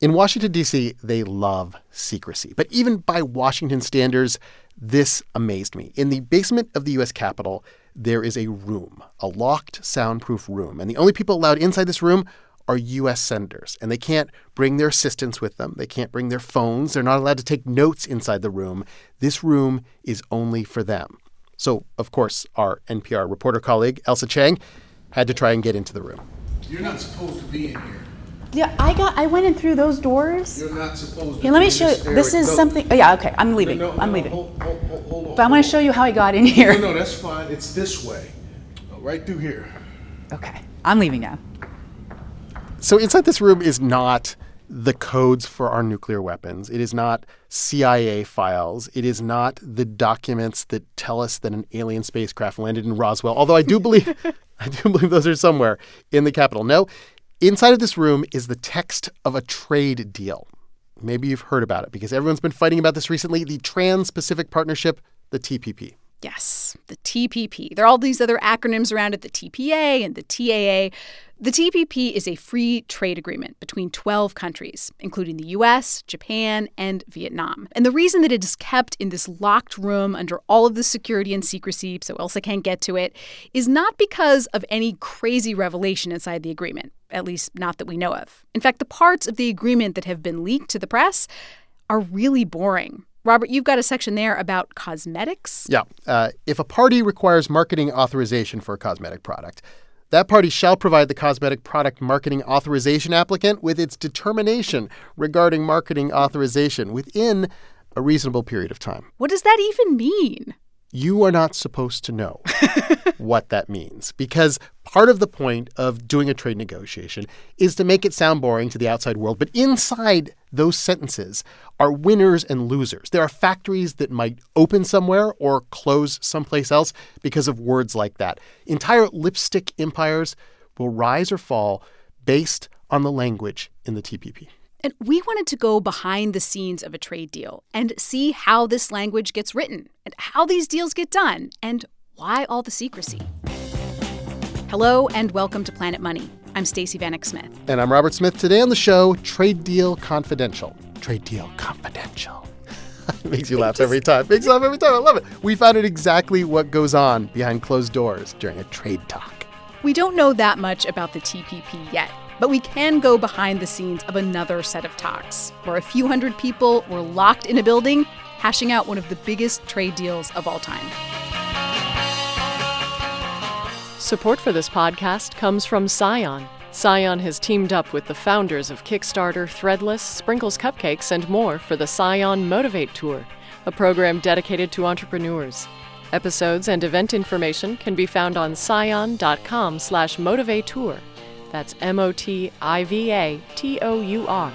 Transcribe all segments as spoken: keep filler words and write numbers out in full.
In Washington, D C, they love secrecy. But even by Washington standards, this amazed me. In the basement of the U S Capitol, there is a room, a locked, soundproof room. And the only people allowed inside this room are U S senators. And they can't bring their assistants with them. They can't bring their phones. They're not allowed to take notes inside the room. This room is only for them. So, of course, our N P R reporter colleague, Ailsa Chang, had to try and get into the room. You're not supposed to be in here. Yeah, I got. I went in through those doors. You're not supposed to. Here, let me be show you. this This area. is No. something. Oh, yeah, okay. I'm leaving. No, no, I'm no, leaving. Hold, hold, hold, hold on. But I want to show you how I got in here. No, no, that's fine. It's this way. Right through here. Okay, I'm leaving now. So inside this room is not the codes for our nuclear weapons. It is not C I A files. It is not the documents that tell us that an alien spacecraft landed in Roswell, although I do believe I do believe those are somewhere in the Capitol. No, inside of this room is the text of a trade deal. Maybe you've heard about it because everyone's been fighting about this recently, the Trans-Pacific Partnership, the T P P. Yes, the T P P. There are all these other acronyms around it, the T P A and the T A A. The T P P is a free trade agreement between twelve countries, including the U S, Japan, and Vietnam. And the reason that it is kept in this locked room under all of the security and secrecy, so Ailsa can't get to it, is not because of any crazy revelation inside the agreement, at least not that we know of. In fact, the parts of the agreement that have been leaked to the press are really boring. Robert, you've got a section there about cosmetics. Yeah. Uh, if a party requires marketing authorization for a cosmetic product, that party shall provide the cosmetic product marketing authorization applicant with its determination regarding marketing authorization within a reasonable period of time. What does that even mean? You are not supposed to know what that means because part of the point of doing a trade negotiation is to make it sound boring to the outside world. But inside those sentences are winners and losers. There are factories that might open somewhere or close someplace else because of words like that. Entire lipstick empires will rise or fall based on the language in the T P P. And we wanted to go behind the scenes of a trade deal and see how this language gets written and how these deals get done and why all the secrecy. Hello and welcome to Planet Money. I'm Stacey Vanek Smith. And I'm Robert Smith. Today on the show, Trade Deal Confidential. Trade Deal Confidential. Makes you laugh every time. Makes you laugh every time. I love it. We found out exactly what goes on behind closed doors during a trade talk. We don't know that much about the T P P yet. But we can go behind the scenes of another set of talks where a few hundred people were locked in a building hashing out one of the biggest trade deals of all time. Support for this podcast comes from Scion. Scion has teamed up with the founders of Kickstarter, Threadless, Sprinkles Cupcakes, and more for the Scion Motivate Tour, a program dedicated to entrepreneurs. Episodes and event information can be found on scion.com slash motivate tour. That's M O T I V A T O U R.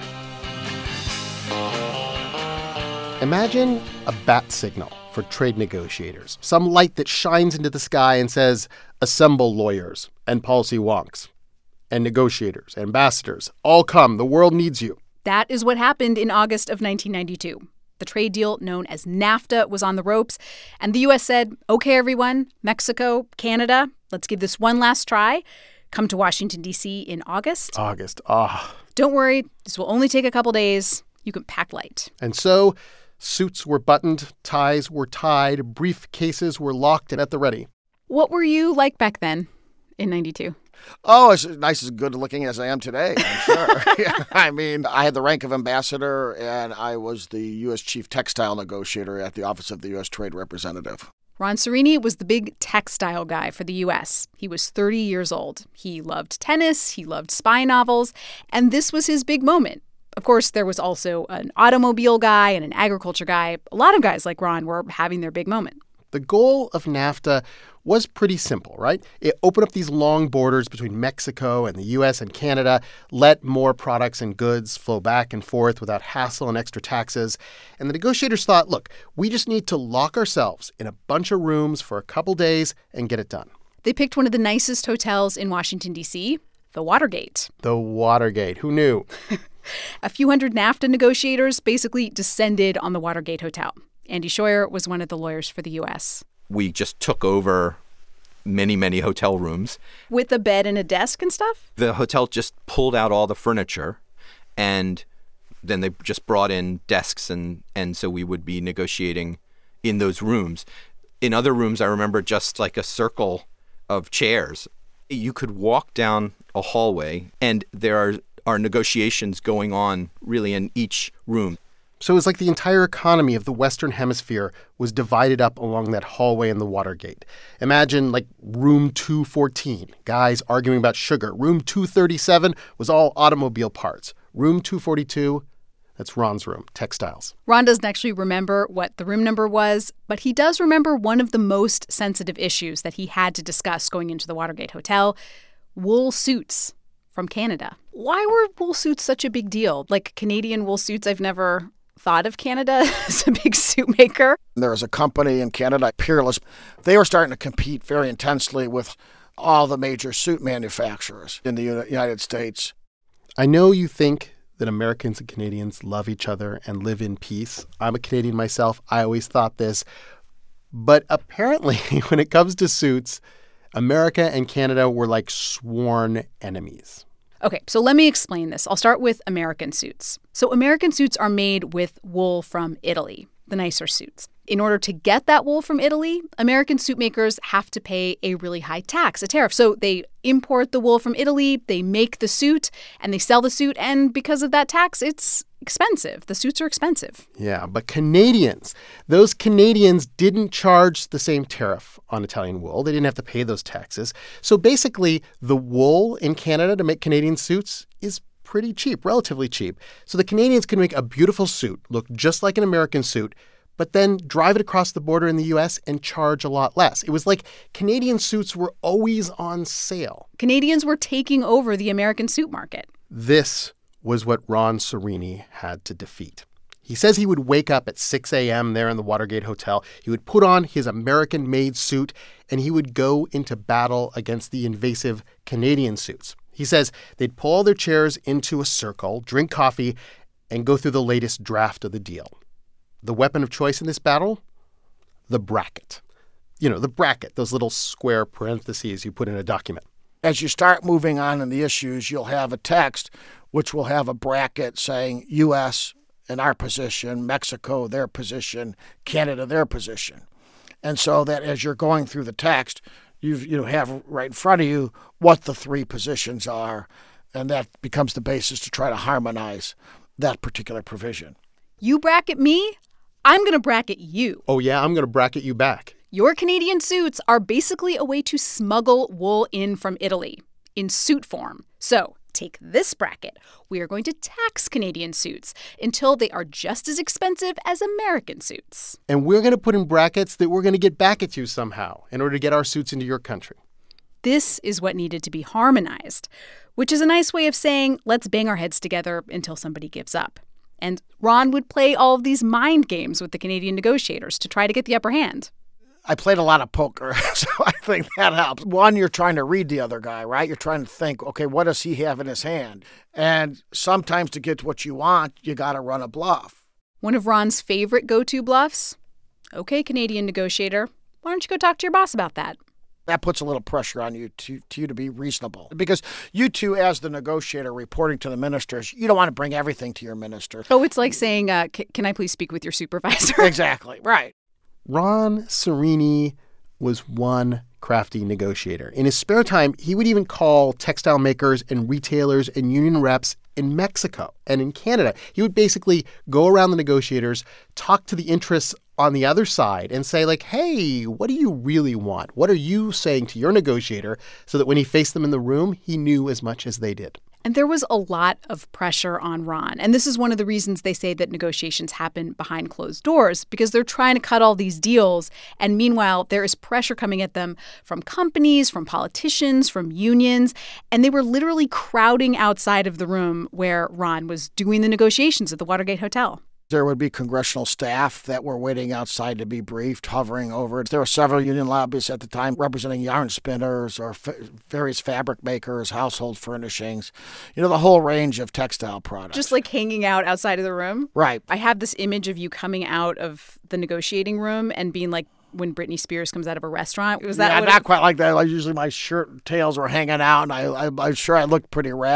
Imagine a bat signal for trade negotiators, some light that shines into the sky and says, assemble lawyers and policy wonks and negotiators, ambassadors, all come. The world needs you. That is what happened in August of nineteen ninety-two. The trade deal known as NAFTA was on the ropes, and the U S said, okay, everyone, Mexico, Canada, let's give this one last try. Come to Washington, D C in August. August. Ah. Don't worry. This will only take a couple days. You can pack light. And so suits were buttoned, ties were tied, briefcases were locked and at the ready. What were you like back then in ninety-two? Oh, as nice as good looking as I am today, I'm sure. I mean, I had the rank of ambassador, and I was the U S chief textile negotiator at the Office of the U S Trade Representative. Ron Serini was the big textile guy for the U S. He was thirty years old. He loved tennis, he loved spy novels, and this was his big moment. Of course, there was also an automobile guy and an agriculture guy. A lot of guys like Ron were having their big moment. The goal of NAFTA was pretty simple, right? It opened up these long borders between Mexico and the U S and Canada, let more products and goods flow back and forth without hassle and extra taxes. And the negotiators thought, look, we just need to lock ourselves in a bunch of rooms for a couple days and get it done. They picked one of the nicest hotels in Washington, D C, the Watergate. The Watergate. Who knew? A few hundred NAFTA negotiators basically descended on the Watergate Hotel. Andy Scheuer was one of the lawyers for the U S. We just took over many, many hotel rooms. With a bed and a desk and stuff? The hotel just pulled out all the furniture and then they just brought in desks, and, and so we would be negotiating in those rooms. In other rooms, I remember just like a circle of chairs. You could walk down a hallway, and there are, are negotiations going on really in each room. So it was like the entire economy of the Western Hemisphere was divided up along that hallway in the Watergate. Imagine like room two fourteen, guys arguing about sugar. Room two thirty-seven was all automobile parts. Room two forty-two, that's Ron's room, textiles. Ron doesn't actually remember what the room number was, but he does remember one of the most sensitive issues that he had to discuss going into the Watergate Hotel: wool suits from Canada. Why were wool suits such a big deal? Like Canadian wool suits, I've never thought of Canada as a big suit maker. There was a company in Canada, Peerless. They were starting to compete very intensely with all the major suit manufacturers in the United States. I know you think that Americans and Canadians love each other and live in peace. I'm a Canadian myself. I always thought this. But apparently, when it comes to suits, America and Canada were like sworn enemies. Okay, so let me explain this. I'll start with American suits. So American suits are made with wool from Italy, the nicer suits. In order to get that wool from Italy, American suit makers have to pay a really high tax, a tariff. So they import the wool from Italy, they make the suit, and they sell the suit. And because of that tax, it's expensive. The suits are expensive. Yeah, but Canadians, those Canadians didn't charge the same tariff on Italian wool. They didn't have to pay those taxes. So basically, the wool in Canada to make Canadian suits is pretty cheap, relatively cheap. So the Canadians can make a beautiful suit, look just like an American suit, but then drive it across the border in the U S and charge a lot less. It was like Canadian suits were always on sale. Canadians were taking over the American suit market. This was what Ron Sereni had to defeat. He says he would wake up at six a.m. there in the Watergate Hotel. He would put on his American-made suit, and he would go into battle against the invasive Canadian suits. He says they'd pull all their chairs into a circle, drink coffee, and go through the latest draft of the deal. The weapon of choice in this battle? The bracket. You know, the bracket, those little square parentheses you put in a document. As you start moving on in the issues, you'll have a text which will have a bracket saying U S in our position, Mexico their position, Canada their position. And so that as you're going through the text, you you have right in front of you what the three positions are, and that becomes the basis to try to harmonize that particular provision. You bracket me, I'm going to bracket you. Oh, yeah, I'm going to bracket you back. Your Canadian suits are basically a way to smuggle wool in from Italy in suit form. So take this bracket. We are going to tax Canadian suits until they are just as expensive as American suits. And we're going to put in brackets that we're going to get back at you somehow in order to get our suits into your country. This is what needed to be harmonized, which is a nice way of saying, let's bang our heads together until somebody gives up. And Ron would play all of these mind games with the Canadian negotiators to try to get the upper hand. I played a lot of poker, so I think that helps. One, you're trying to read the other guy, right? You're trying to think, okay, what does he have in his hand? And sometimes to get what you want, you got to run a bluff. One of Ron's favorite go-to bluffs? Okay, Canadian negotiator, why don't you go talk to your boss about that? That puts a little pressure on you to, to you to be reasonable. Because you two, as the negotiator reporting to the ministers, you don't want to bring everything to your minister. Oh, it's like saying, uh, c- can I please speak with your supervisor? Exactly, right. Ron Sereni was one crafty negotiator. In his spare time, he would even call textile makers and retailers and union reps in Mexico and in Canada. He would basically go around the negotiators, talk to the interests on the other side and say, like, hey, what do you really want? What are you saying to your negotiator? So that when he faced them in the room, he knew as much as they did. And there was a lot of pressure on Ron. And this is one of the reasons they say that negotiations happen behind closed doors, because they're trying to cut all these deals. And meanwhile, there is pressure coming at them from companies, from politicians, from unions. And they were literally crowding outside of the room where Ron was doing the negotiations at the Watergate Hotel. There would be congressional staff that were waiting outside to be briefed, hovering over it. There were several union lobbyists at the time representing yarn spinners or f- various fabric makers, household furnishings, you know, the whole range of textile products. Just like hanging out outside of the room? Right. I have this image of you coming out of the negotiating room and being like when Britney Spears comes out of a restaurant. Was that yeah, what not it- quite like that. Like usually my shirt tails were hanging out, and I, I, I'm sure I looked pretty ragged.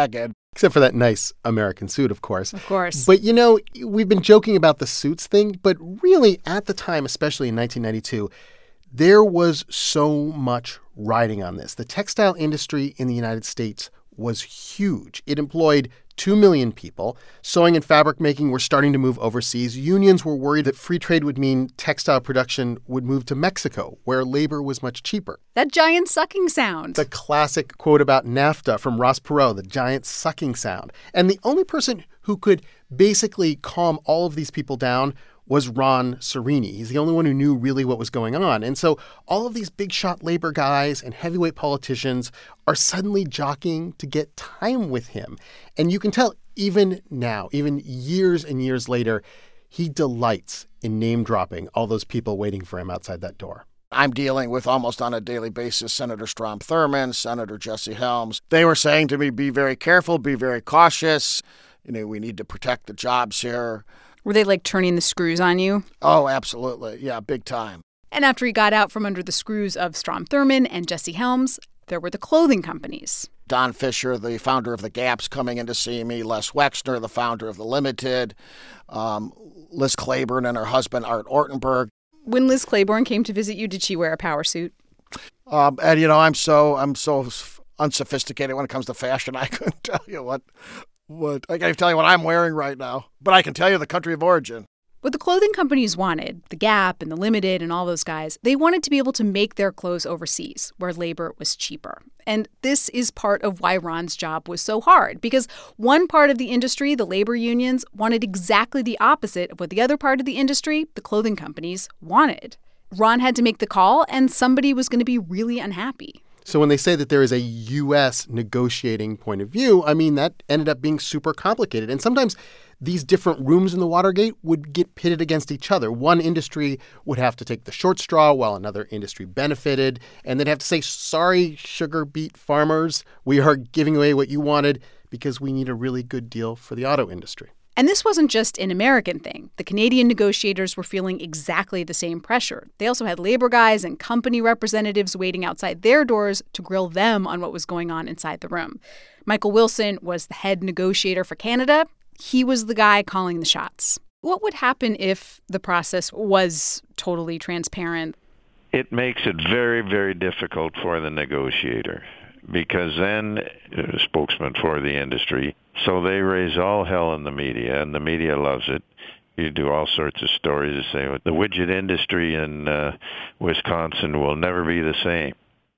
Except for that nice American suit, of course. Of course. But, you know, we've been joking about the suits thing, but really at the time, especially in nineteen ninety-two, there was so much riding on this. The textile industry in the United States was huge. It employed two million people. Sewing and fabric making were starting to move overseas. Unions were worried that free trade would mean textile production would move to Mexico, where labor was much cheaper. That giant sucking sound. The classic quote about NAFTA from Ross Perot, the giant sucking sound. And the only person who could basically calm all of these people down was Ron Serini. He's the only one who knew really what was going on. And so all of these big shot labor guys and heavyweight politicians are suddenly jockeying to get time with him. And you can tell even now, even years and years later, he delights in name dropping all those people waiting for him outside that door. I'm dealing with almost on a daily basis Senator Strom Thurmond, Senator Jesse Helms. They were saying to me, be very careful, be very cautious. You know, we need to protect the jobs here. Were they like turning the screws on you? Oh, absolutely. Yeah, big time. And after he got out from under the screws of Strom Thurmond and Jesse Helms, there were the clothing companies. Don Fisher, the founder of the Gap's, coming in to see me. Les Wexner, the founder of the Limited. Um, Liz Claiborne and her husband, Art Ortenberg. When Liz Claiborne came to visit you, did she wear a power suit? Um, and, you know, I'm so I'm so unsophisticated when it comes to fashion, I couldn't tell you what... What I can't tell you what I'm wearing right now, but I can tell you the country of origin. What the clothing companies wanted, the Gap and the Limited and all those guys, they wanted to be able to make their clothes overseas where labor was cheaper. And this is part of why Ron's job was so hard, because one part of the industry, the labor unions, wanted exactly the opposite of what the other part of the industry, the clothing companies, wanted. Ron had to make the call, and somebody was going to be really unhappy. So when they say that there is a U S negotiating point of view, I mean, that ended up being super complicated. And sometimes these different rooms in the Watergate would get pitted against each other. One industry would have to take the short straw while another industry benefited. And they'd have to say, sorry, sugar beet farmers, we are giving away what you wanted because we need a really good deal for the auto industry. And this wasn't just an American thing. The Canadian negotiators were feeling exactly the same pressure. They also had labor guys and company representatives waiting outside their doors to grill them on what was going on inside the room. Michael Wilson was the head negotiator for Canada. He was the guy calling the shots. What would happen if the process was totally transparent? It makes it very, very difficult for the negotiator, because then a spokesman for the industry, so they raise all hell in the media, and the media loves it. You do all sorts of stories to say the widget industry in uh, Wisconsin will never be the same.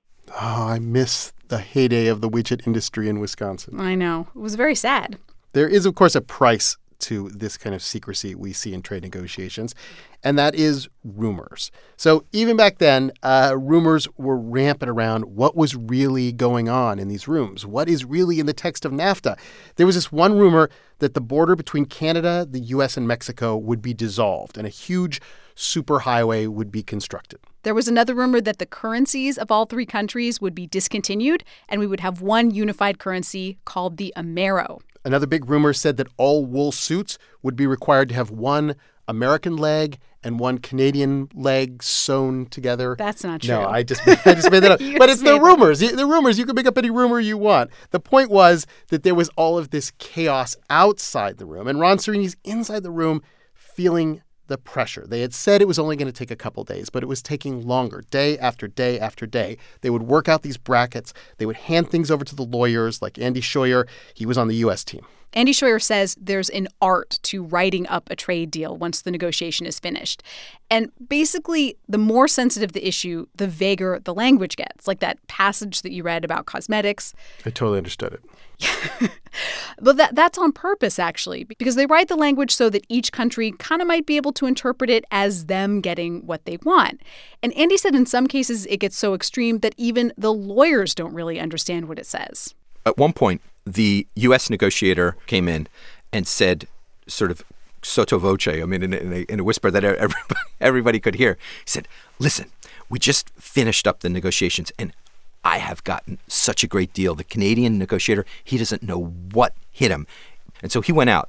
Oh, I miss the heyday of the widget industry in Wisconsin. I know. It was very sad. There is, of course, a price to this kind of secrecy we see in trade negotiations, and that is rumors. So even back then, uh, rumors were rampant around what was really going on in these rooms. What is really in the text of NAFTA? There was this one rumor that the border between Canada, the U S, and Mexico would be dissolved, and a huge superhighway would be constructed. There was another rumor that the currencies of all three countries would be discontinued, and we would have one unified currency called the Amero. Another big rumor said that all wool suits would be required to have one American leg and one Canadian leg sewn together. That's not true. No, I just I just made that up. But it's the rumors. The rumors. You can make up any rumor you want. The point was that there was all of this chaos outside the room, and Ron Serini's inside the room feeling the pressure. They had said it was only going to take a couple days, but it was taking longer, day after day after day. They would work out these brackets. They would hand things over to the lawyers like Andy Scheuer. He was on the U S team. Andy Scheuer says there's an art to writing up a trade deal once the negotiation is finished. And basically, the more sensitive the issue, the vaguer the language gets, like that passage that you read about cosmetics. I totally understood it. But that that's on purpose, actually, because they write the language so that each country kind of might be able to interpret it as them getting what they want. And Andy said in some cases it gets so extreme that even the lawyers don't really understand what it says. At one point, the U S negotiator came in and said, sort of sotto voce, I mean, in, in, a, in a whisper that everybody, everybody could hear, he said, listen, we just finished up the negotiations, and I have gotten such a great deal. The Canadian negotiator, he doesn't know what hit him. And so he went out,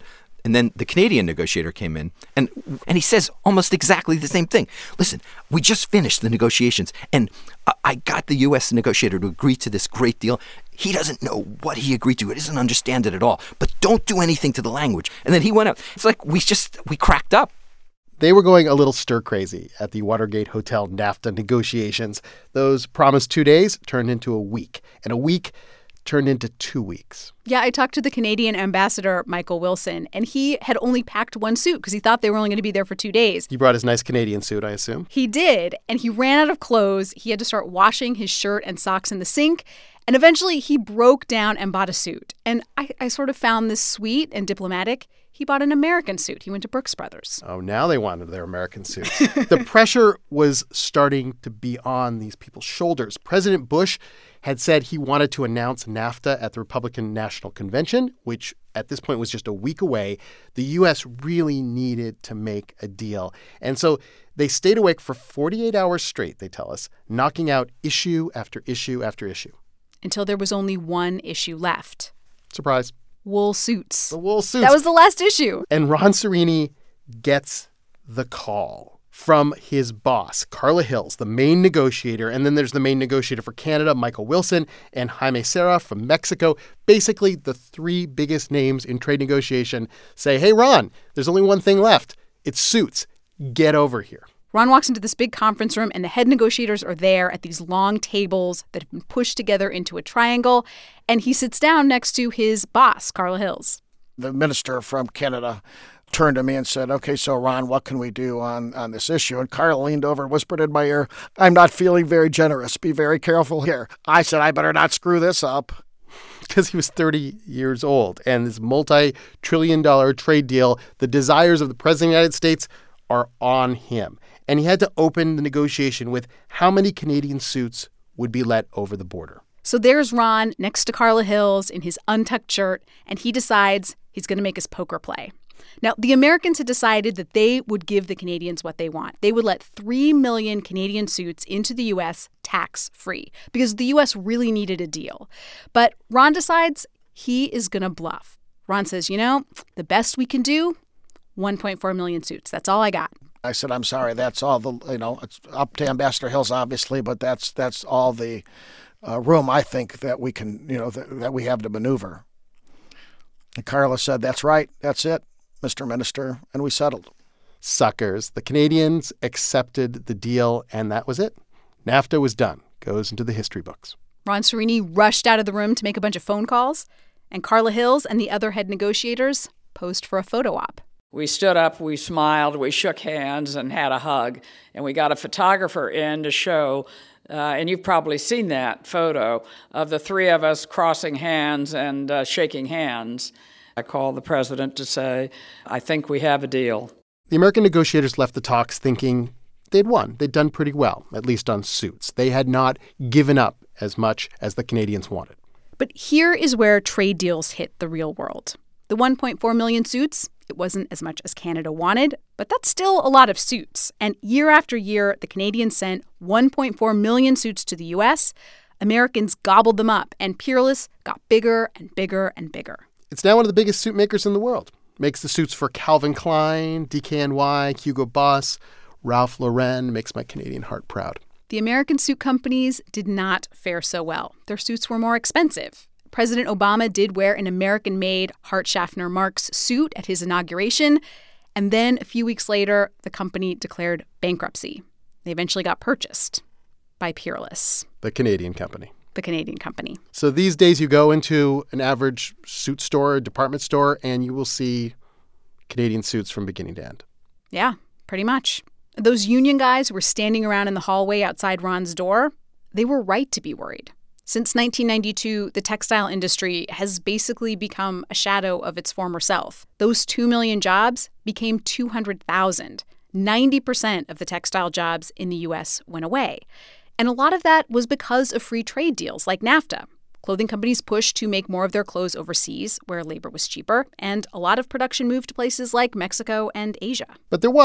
And then the Canadian negotiator came in, and and he says almost exactly the same thing. Listen, we just finished the negotiations, and I, I got the U S negotiator to agree to this great deal. He doesn't know what he agreed to. He doesn't understand it at all. But don't do anything to the language. And then he went out. It's like we just, we cracked up. They were going a little stir-crazy at the Watergate Hotel NAFTA negotiations. Those promised two days turned into a week, and a week turned into two weeks. Yeah, I talked to the Canadian ambassador, Michael Wilson, and he had only packed one suit because he thought they were only going to be there for two days. He brought his nice Canadian suit, I assume. He did, and he ran out of clothes. He had to start washing his shirt and socks in the sink, and eventually he broke down and bought a suit. And I, I sort of found this sweet and diplomatic. He bought an American suit. He went to Brooks Brothers. Oh, now they wanted their American suits. The pressure was starting to be on these people's shoulders. President Bush had said he wanted to announce NAFTA at the Republican National Convention, which at this point was just a week away. The U S really needed to make a deal. And so they stayed awake for forty-eight hours straight, they tell us, knocking out issue after issue after issue. Until there was only one issue left. Surprise. Wool suits. The wool suits. That was the last issue. And Ron Sereni gets the call from his boss, Carla Hills, the main negotiator. And then there's the main negotiator for Canada, Michael Wilson, and Jaime Serra from Mexico. Basically, the three biggest names in trade negotiation say, hey, Ron, there's only one thing left. It's suits. Get over here. Ron walks into this big conference room, and the head negotiators are there at these long tables that have been pushed together into a triangle. And he sits down next to his boss, Carla Hills. The minister from Canada turned to me and said, okay, so Ron, what can we do on, on this issue? And Carla leaned over and whispered in my ear, I'm not feeling very generous. Be very careful here. I said, I better not screw this up. Because he was thirty years old. And this multi-trillion dollar trade deal, the desires of the president of the United States are on him. And he had to open the negotiation with how many Canadian suits would be let over the border. So there's Ron next to Carla Hills in his untucked shirt, and he decides he's going to make his poker play. Now, the Americans had decided that they would give the Canadians what they want. They would let three million Canadian suits into the U S tax-free because the U S really needed a deal. But Ron decides he is going to bluff. Ron says, you know, the best we can do, one point four million suits. That's all I got. I said, I'm sorry, that's all the, you know, it's up to Ambassador Hills, obviously, but that's that's all the uh, room I think that we can, you know, that, that we have to maneuver. And Carla said, that's right, that's it, Mister Minister, and we settled. Suckers. The Canadians accepted the deal, and that was it. NAFTA was done. Goes into the history books. Ron Sereni rushed out of the room to make a bunch of phone calls, and Carla Hills and the other head negotiators posed for a photo op. We stood up, we smiled, we shook hands and had a hug, and we got a photographer in to show, uh, and you've probably seen that photo, of the three of us crossing hands and uh, shaking hands. I called the president to say, I think we have a deal. The American negotiators left the talks thinking they'd won. They'd done pretty well, at least on suits. They had not given up as much as the Canadians wanted. But here is where trade deals hit the real world. The one point four million suits, it wasn't as much as Canada wanted, but that's still a lot of suits. And year after year, the Canadians sent one point four million suits to the U S. Americans gobbled them up, and Peerless got bigger and bigger and bigger. It's now one of the biggest suit makers in the world. Makes the suits for Calvin Klein, D K N Y, Hugo Boss, Ralph Lauren. Makes my Canadian heart proud. The American suit companies did not fare so well. Their suits were more expensive. President Obama did wear an American-made Hart Schaffner Marx suit at his inauguration. And then a few weeks later, the company declared bankruptcy. They eventually got purchased by Peerless. The Canadian company. The Canadian company. So these days you go into an average suit store, department store, and you will see Canadian suits from beginning to end. Yeah, pretty much. Those union guys who were standing around in the hallway outside Ron's door, they were right to be worried. Since nineteen ninety-two, the textile industry has basically become a shadow of its former self. Those two million jobs became two hundred thousand. ninety percent of the textile jobs in the U S went away. And a lot of that was because of free trade deals like NAFTA. Clothing companies pushed to make more of their clothes overseas, where labor was cheaper, and a lot of production moved to places like Mexico and Asia. But there was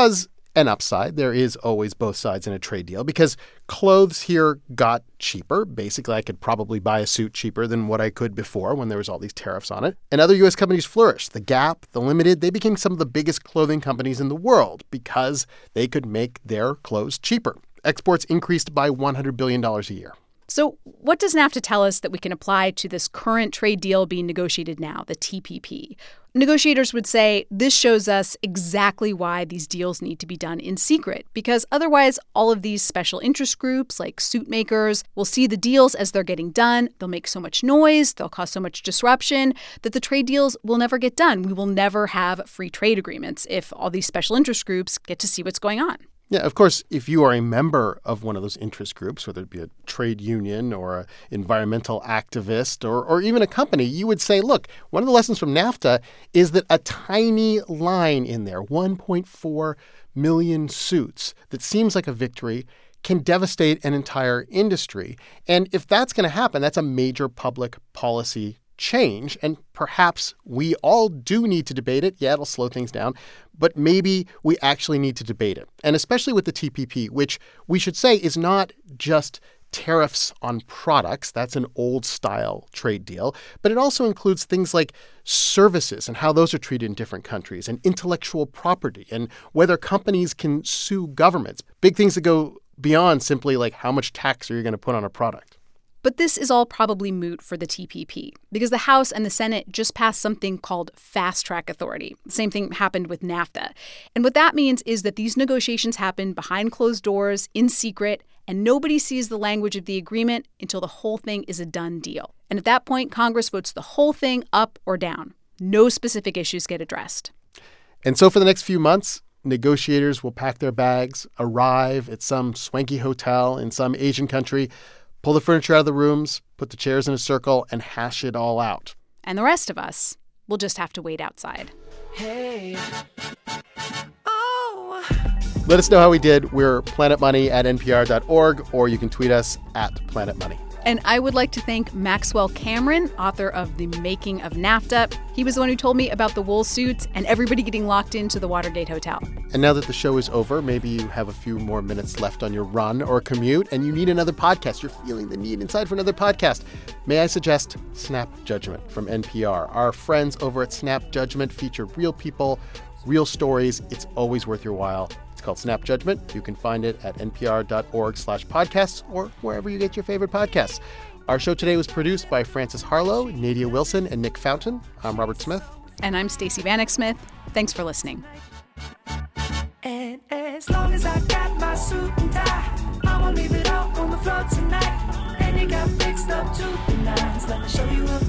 an upside. There is always both sides in a trade deal because clothes here got cheaper. Basically, I could probably buy a suit cheaper than what I could before when there was all these tariffs on it. And other U S companies flourished. The Gap, The Limited, they became some of the biggest clothing companies in the world because they could make their clothes cheaper. Exports increased by one hundred billion dollars a year. So what does NAFTA tell us that we can apply to this current trade deal being negotiated now, the T P P? Negotiators would say this shows us exactly why these deals need to be done in secret, because otherwise all of these special interest groups like suit makers will see the deals as they're getting done. They'll make so much noise, they'll cause so much disruption that the trade deals will never get done. We will never have free trade agreements if all these special interest groups get to see what's going on. Yeah, of course, if you are a member of one of those interest groups, whether it be a trade union or an environmental activist or, or even a company, you would say, look, one of the lessons from NAFTA is that a tiny line in there, one point four million suits, that seems like a victory, can devastate an entire industry. And if that's going to happen, that's a major public policy change. And perhaps we all do need to debate it. Yeah, it'll slow things down. But maybe we actually need to debate it. And especially with the T P P, which we should say is not just tariffs on products. That's an old-style trade deal. But it also includes things like services and how those are treated in different countries, and intellectual property, and whether companies can sue governments. Big things that go beyond simply like how much tax are you going to put on a product. But this is all probably moot for the T P P because the House and the Senate just passed something called fast-track authority. The same thing happened with NAFTA. And what that means is that these negotiations happen behind closed doors, in secret, and nobody sees the language of the agreement until the whole thing is a done deal. And at that point, Congress votes the whole thing up or down. No specific issues get addressed. And so for the next few months, negotiators will pack their bags, arrive at some swanky hotel in some Asian country, pull the furniture out of the rooms, put the chairs in a circle, and hash it all out. And the rest of us will just have to wait outside. Hey. Oh. Let us know how we did. We're Planet Money at N P R dot org, or you can tweet us at Planet Money. And I would like to thank Maxwell Cameron, author of The Making of NAFTA. He was the one who told me about the wool suits and everybody getting locked into the Watergate Hotel. And now that the show is over, maybe you have a few more minutes left on your run or commute and you need another podcast. You're feeling the need inside for another podcast. May I suggest Snap Judgment from N P R? Our friends over at Snap Judgment feature real people, real stories. It's always worth your while. It's called Snap Judgment. You can find it at N P R dot org slash podcasts or wherever you get your favorite podcasts. Our show today was produced by Francis Harlow, Nadia Wilson, and Nick Fountain. I'm Robert Smith. And I'm Stacey Vanek Smith. Thanks for listening. And as long as I got my suit and tie, I'ma leave it all on the floor tonight. And you got fixed up to the nines. Let me show you a